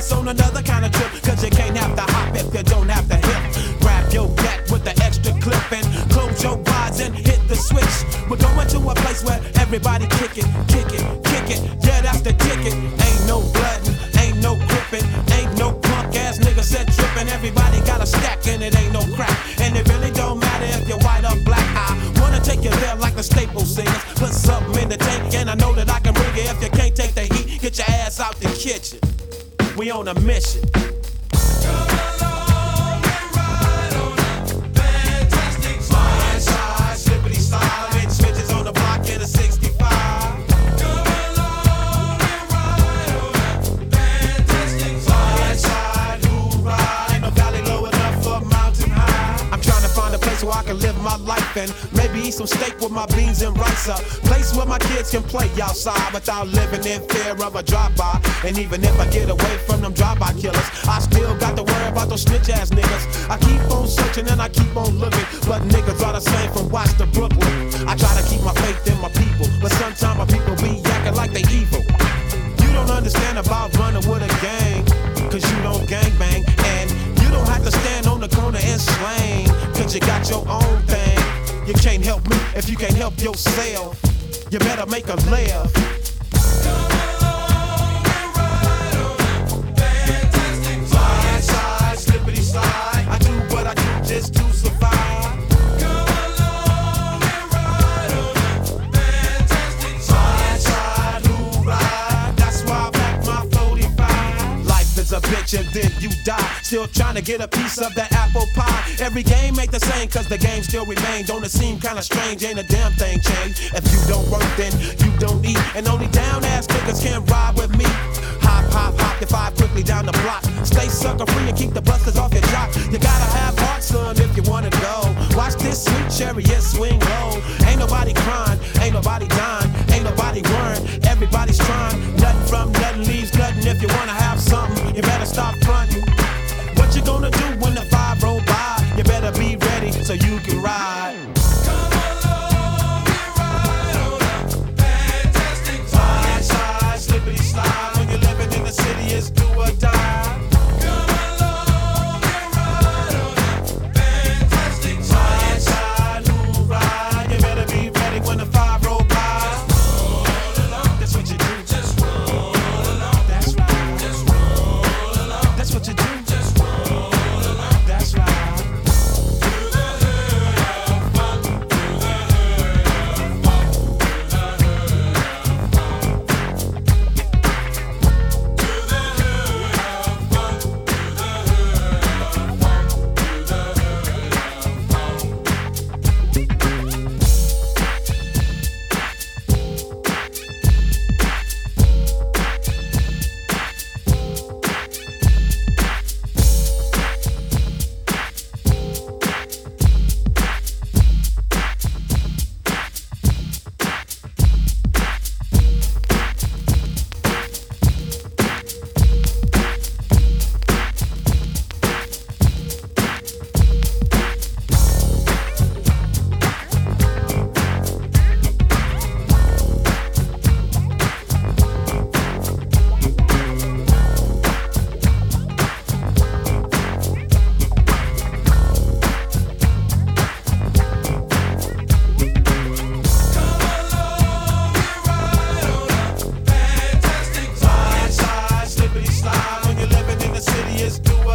us on another kind of trip, cause you can't have to hop if you don't have to hip. Grab your gat with the extra clip and close your eyes and hit the switch. We're going to a place where everybody kick it, kick it, kick it. Yeah, that's the ticket. Ain't no bloodin', ain't no gripping, ain't no punk ass nigga said trippin'. Everybody got a stack and it ain't no crack. And it really don't matter if you're white or black. I wanna take you there like the Staples singers. Put something in the tank and I know that I can bring it. If you can't take the heat, get your ass out the kitchen. We on a mission. So I can live my life and maybe eat some steak with my beans and rice. A place where my kids can play outside without living in fear of a drive-by. And even if I get away from them drive-by killers, I still got to worry about those snitch-ass niggas. I keep on searching and I keep on looking, but niggas are the same from Watts to Brooklyn. I try to keep my faith in my people, but sometimes my people be acting like they evil. You don't understand about running with a gang, cause you don't gangbang. And you don't have to stand on the corner and slang, cause you got your own thing. You can't help me if you can't help yourself. You better make a laugh. Come along and ride on a fantastic slide, slide, slippity slide. I do what I do just to survive. Come along and ride on a fantastic slide, slide, who ride. That's why I pack my 45. Life is a bitch and then you die. Still trying to get a piece of that apple pie. Every game ain't the same cause the game still remains. Don't it seem kinda strange? Ain't a damn thing changed. If you don't work then you don't eat. And only down ass niggas can ride with me. Hop, hop, hop, the 5 quickly down the block. Stay sucker free and keep the busters off your jock. You gotta have heart, son, if you wanna go. Watch this sweet chariot swing low. Ain't nobody crying, ain't nobody dying, ain't nobody worrying. Everybody's trying. Nothing from nothing leaves nothing. If you wanna have something, you better stop fronting. What you gonna do when the 5 roll by? You better be ready so you can ride. Come along and ride on a fantastic slide, slide, slippity slide. When you're living in the city, it's do or die. Come along and ride on a fantastic slide, slide, who ride. You better be ready when the 5 roll by. Roll along, that's what you do. Just roll along, that's right. Just roll along, that's what you do. That's right. It's do